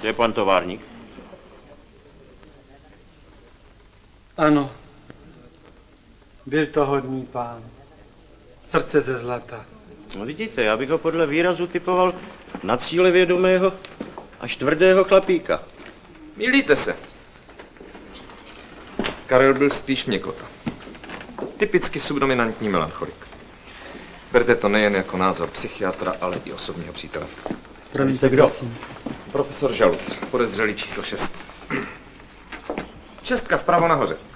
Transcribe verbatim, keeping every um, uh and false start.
To je pan továrník? Ano. Byl to hodný pán. Srdce ze zlata. No vidíte, já bych ho podle výrazu typoval na cíle vědomého až tvrdého chlapíka. Mýlíte se. Karel byl spíš měkota. Typicky subdominantní melancholik. Berte to nejen jako názor psychiatra, ale i osobního přítele. Promiňte, kdo? Profesor Žalud, podezřelý číslo šest. Šestka vpravo nahoře.